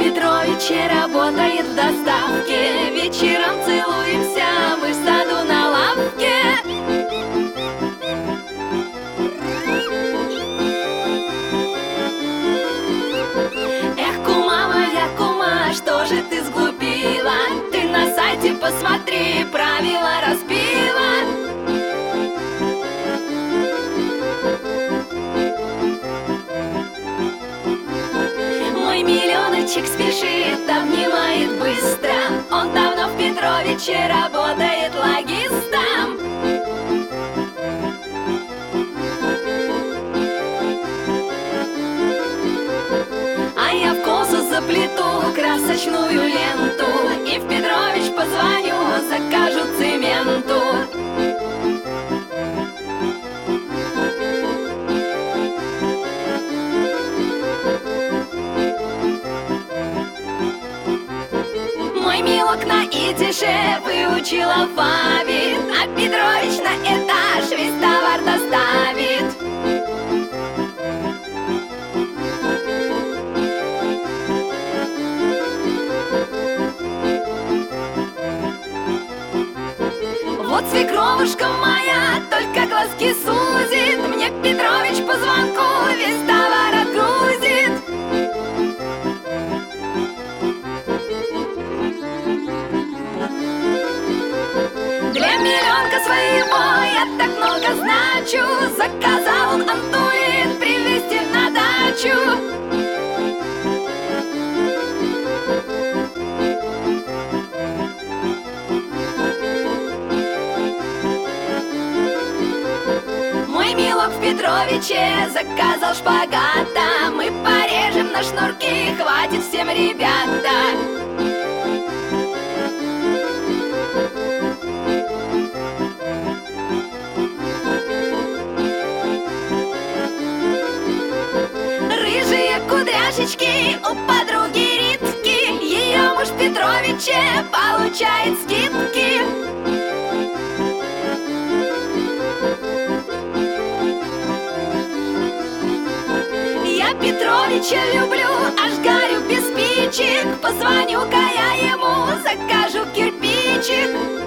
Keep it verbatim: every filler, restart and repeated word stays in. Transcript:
Петровиче работает в доставке. Вечером целуемся мы в саду на лавке. Эх, кума моя, кума, что же ты сглупила? Ты на сайте посмотри, правила разбила. Мой миллионочек спешит, обнимает быстро. Он давно в Петровиче работает логистом. А я в косу заплету красочную ленту и в Петрович позвоню, закажу цементу. Мой милок на идише выучил алфавит, а Петрович на этаж весь товар доставит. Вот свекровушка моя только глазки сузит, мне Петрович по звонку весь товар отгрузит. Для миллионка своего я так много значу. Заказал он антурин привезти на дачу. Мой милок в Петровиче заказал шпагата. Мы порежем на шнурки, хватит всем, ребята. Рыжие кудряшечки у подруги Ритки, ее муж в Петровиче получает скидки. Я Петровича люблю, аж горю без спичек. Позвоню-ка я ему, закажу кирпичик.